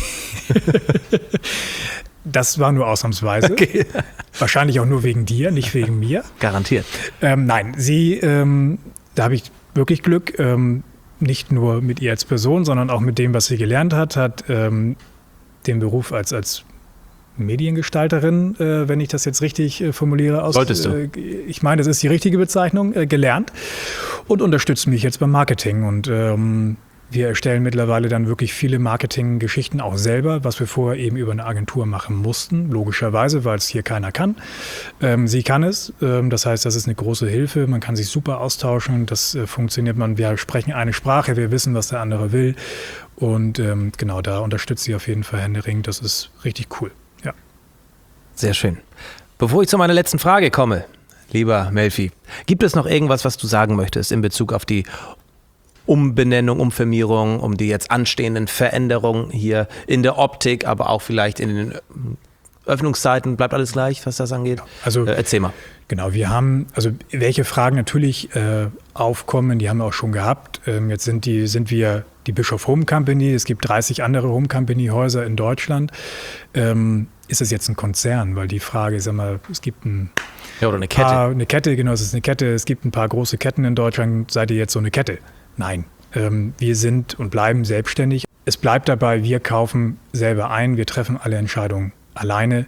Das war nur ausnahmsweise. Okay. Wahrscheinlich auch nur wegen dir, nicht wegen mir. Garantiert. Nein, sie, da habe ich wirklich Glück, nicht nur mit ihr als Person, sondern auch mit dem, was sie gelernt hat den Beruf als Mediengestalterin, wenn ich das jetzt richtig formuliere. Solltest du. Ich meine, das ist die richtige Bezeichnung, gelernt und unterstützt mich jetzt beim Marketing und wir erstellen mittlerweile dann wirklich viele Marketinggeschichten auch selber, was wir vorher eben über eine Agentur machen mussten, logischerweise, weil es hier keiner kann. Sie kann es, das heißt, das ist eine große Hilfe, man kann sich super austauschen, das funktioniert, wir sprechen eine Sprache, wir wissen, was der andere will und genau, da unterstützt sie auf jeden Fall händeringend, das ist richtig cool. Ja. Sehr schön. Bevor ich zu meiner letzten Frage komme, lieber Melfi, gibt es noch irgendwas, was du sagen möchtest in Bezug auf die Umbenennung, Umfirmierung, um die jetzt anstehenden Veränderungen hier in der Optik, aber auch vielleicht in den Öffnungszeiten? Bleibt alles gleich, was das angeht? Also, erzähl mal. Genau, wir haben, also welche Fragen natürlich aufkommen, die haben wir auch schon gehabt. Jetzt sind wir die Bischof Home Company, es gibt 30 andere Home Company Häuser in Deutschland. Ist es jetzt ein Konzern? Weil die Frage, sag mal, es gibt oder eine Kette. Eine Kette, genau, es ist eine Kette. Es gibt ein paar große Ketten in Deutschland. Seid ihr jetzt so eine Kette? Nein, wir sind und bleiben selbstständig. Es bleibt dabei, wir kaufen selber ein, wir treffen alle Entscheidungen alleine,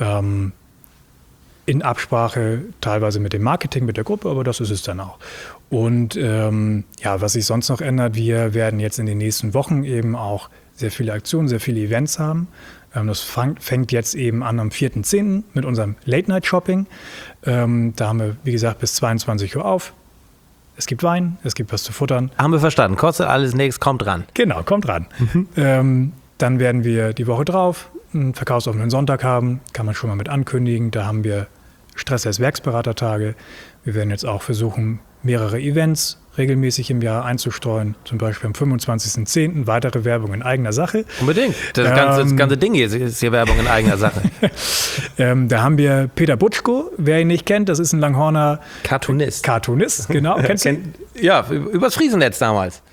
in Absprache teilweise mit dem Marketing, mit der Gruppe, aber das ist es dann auch. Und was sich sonst noch ändert, wir werden jetzt in den nächsten Wochen eben auch sehr viele Aktionen, sehr viele Events haben. Das fängt jetzt eben an am 4.10. mit unserem Late-Night-Shopping. Da haben wir, wie gesagt, bis 22 Uhr auf. Es gibt Wein, es gibt was zu futtern. Haben wir verstanden. Kostet alles nichts, kommt ran. Genau, kommt ran. Dann werden wir die Woche drauf einen verkaufsoffenen Sonntag haben. Kann man schon mal mit ankündigen. Da haben wir Stressless Werksberatertage. Wir werden jetzt auch versuchen, mehrere Events regelmäßig im Jahr einzustreuen. Zum Beispiel am 25.10. weitere Werbung in eigener Sache. Unbedingt. Das ganze Ding hier ist hier Werbung in eigener Sache. Da haben wir Peter Butschko, wer ihn nicht kennt, das ist ein Langhorner Cartoonist. Cartoonist, genau. Kennst du ihn? Ja, übers Friesennetz damals. Ja,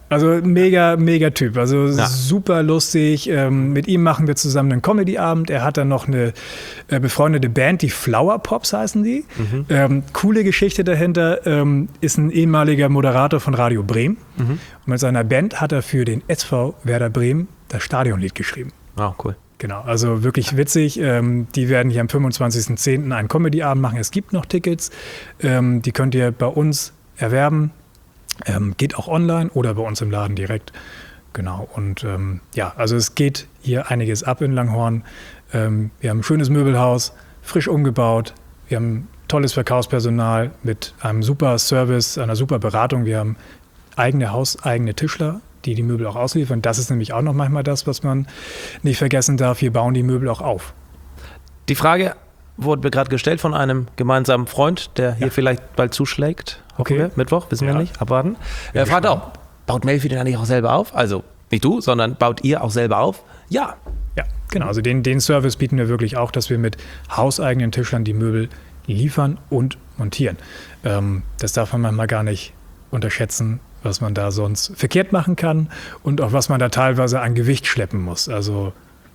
also mega Typ. Also super lustig. Mit ihm machen wir zusammen einen Comedy-Abend. Er hat dann noch eine befreundete Band, die Flower Pops heißen die. Coole Geschichte dahinter. Ist ein ehemaliger Moderator von Radio Bremen. Und mit seiner Band hat er für den SV Werder Bremen das Stadionlied geschrieben. Oh, cool. Genau, also wirklich witzig. Die werden hier am 25.10. einen Comedy-Abend machen. Es gibt noch Tickets. Die könnt ihr bei uns erwerben. Geht auch online oder bei uns im Laden direkt. Genau, und also es geht hier einiges ab in Langhorn. Wir haben ein schönes Möbelhaus, frisch umgebaut. Wir haben tolles Verkaufspersonal mit einem super Service, einer super Beratung. Wir haben eigene Tischler, die Möbel auch ausliefern. Das ist nämlich auch noch manchmal das, was man nicht vergessen darf. Wir bauen die Möbel auch auf. Die Frage wurde mir gerade gestellt von einem gemeinsamen Freund, der hier vielleicht bald zuschlägt. Okay. Mittwoch, wissen wir nicht, abwarten. Er fragt auch, baut Melfi denn eigentlich auch selber auf? Also nicht du, sondern baut ihr auch selber auf? Ja. Ja, genau. Also den Service bieten wir wirklich auch, dass wir mit hauseigenen Tischlern die Möbel liefern und montieren. Das darf man manchmal gar nicht unterschätzen, was man da sonst verkehrt machen kann und auch was man da teilweise an Gewicht schleppen muss. Also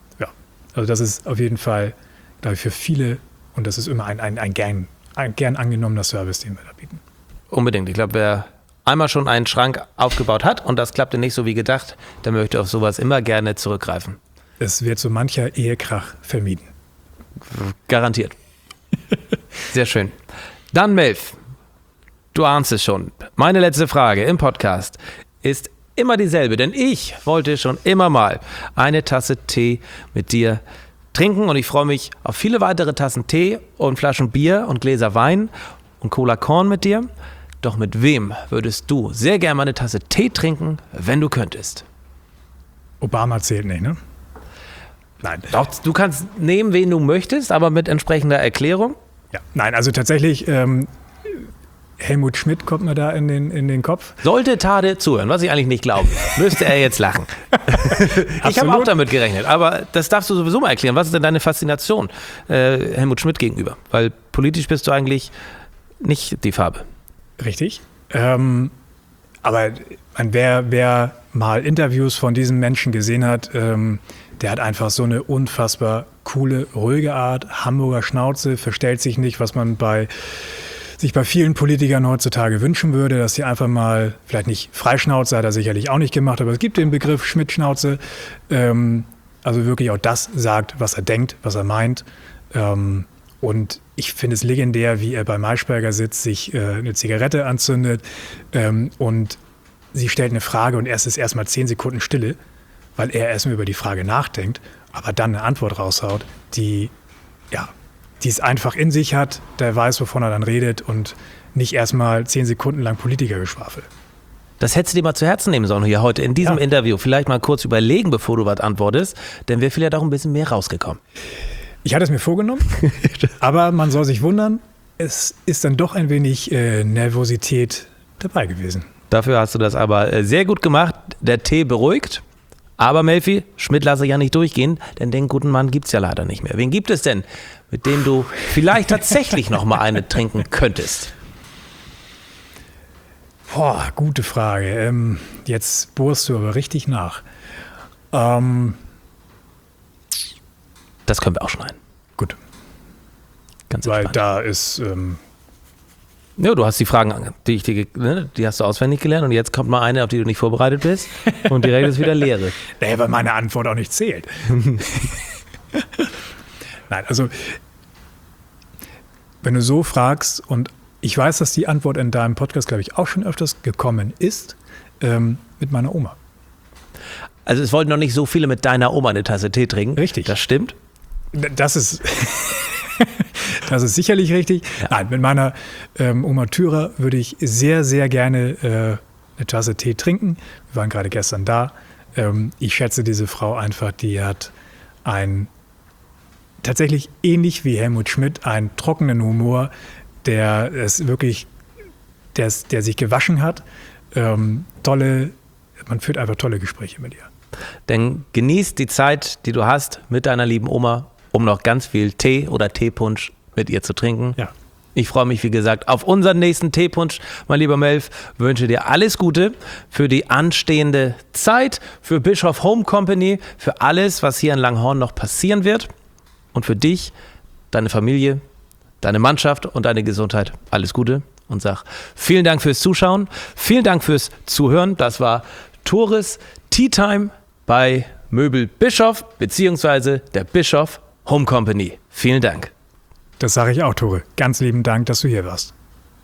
das ist auf jeden Fall, glaube ich, für viele, und das ist immer ein gern angenommener Service, den wir da bieten. Unbedingt. Ich glaube, wer einmal schon einen Schrank aufgebaut hat und das klappte nicht so wie gedacht, der möchte auf sowas immer gerne zurückgreifen. Es wird so mancher Ehekrach vermieden. Garantiert. Sehr schön. Dann Melf, du ahnst es schon. Meine letzte Frage im Podcast ist immer dieselbe, denn ich wollte schon immer mal eine Tasse Tee mit dir trinken und ich freue mich auf viele weitere Tassen Tee und Flaschen Bier und Gläser Wein und Cola Korn mit dir. Doch mit wem würdest du sehr gerne mal eine Tasse Tee trinken, wenn du könntest? Obama zählt nicht, ne? Nein. Doch, du kannst nehmen, wen du möchtest, aber mit entsprechender Erklärung. Ja, nein, also tatsächlich, Helmut Schmidt kommt mir da in den Kopf. Sollte Tade zuhören, was ich eigentlich nicht glaube, müsste er jetzt lachen. Ich habe auch damit gerechnet, aber das darfst du sowieso mal erklären. Was ist denn deine Faszination Helmut Schmidt gegenüber? Weil politisch bist du eigentlich nicht die Farbe. Richtig. Aber wer mal Interviews von diesem Menschen gesehen hat, der hat einfach so eine unfassbar coole, ruhige Art, Hamburger Schnauze, verstellt sich nicht, was man sich bei vielen Politikern heutzutage wünschen würde, dass sie einfach mal, vielleicht nicht Freischnauze, hat er sicherlich auch nicht gemacht, aber es gibt den Begriff Schmidt-Schnauze, also wirklich auch das sagt, was er denkt, was er meint. Und ich finde es legendär, wie er bei Maischberger sitzt, sich eine Zigarette anzündet und sie stellt eine Frage und erst ist erstmal 10 Sekunden Stille, weil er erstmal über die Frage nachdenkt, aber dann eine Antwort raushaut, die es einfach in sich hat, der weiß, wovon er dann redet und nicht erstmal 10 Sekunden lang Politikergeschwafel. Das hättest du dir mal zu Herzen nehmen sollen hier heute in diesem Interview. Vielleicht mal kurz überlegen, bevor du was antwortest, denn wäre vielleicht auch ein bisschen mehr rausgekommen. Ich hatte es mir vorgenommen, aber man soll sich wundern, es ist dann doch ein wenig Nervosität dabei gewesen. Dafür hast du das aber sehr gut gemacht. Der Tee beruhigt. Aber Melfi, Schmidt lasse ja nicht durchgehen, denn den guten Mann gibt es ja leider nicht mehr. Wen gibt es denn, mit dem du vielleicht tatsächlich noch mal eine trinken könntest? Boah, gute Frage. Jetzt bohrst du aber richtig nach. Das können wir auch schneiden. Gut. Ganz Weil entspannt. da ist... Ja, du hast die Fragen, die hast du auswendig gelernt und jetzt kommt mal eine, auf die du nicht vorbereitet bist und direkt ist wieder Leere. Naja, weil meine Antwort auch nicht zählt. Nein, also wenn du so fragst und ich weiß, dass die Antwort in deinem Podcast, glaube ich, auch schon öfters gekommen ist, mit meiner Oma. Also es wollten noch nicht so viele mit deiner Oma eine Tasse Tee trinken. Richtig. Das stimmt? Das ist... Das ist sicherlich richtig. Ja. Nein, mit meiner Oma Thürer würde ich sehr, sehr gerne eine Tasse Tee trinken. Wir waren gerade gestern da. Ich schätze diese Frau einfach, die hat tatsächlich ähnlich wie Helmut Schmidt, einen trockenen Humor, der sich gewaschen hat. Man führt einfach tolle Gespräche mit ihr. Denn genieß die Zeit, die du hast mit deiner lieben Oma, um noch ganz viel Tee oder Teepunsch mit ihr zu trinken. Ja. Ich freue mich, wie gesagt, auf unseren nächsten Teepunsch. Mein lieber Melf, wünsche dir alles Gute für die anstehende Zeit, für Bischof Home Company, für alles, was hier in Langhorn noch passieren wird. Und für dich, deine Familie, deine Mannschaft und deine Gesundheit. Alles Gute und sag vielen Dank fürs Zuschauen, vielen Dank fürs Zuhören. Das war Tores Tea Time bei Möbel Bischof bzw. der Bischof Home Company. Vielen Dank. Das sage ich auch, Tore. Ganz lieben Dank, dass du hier warst.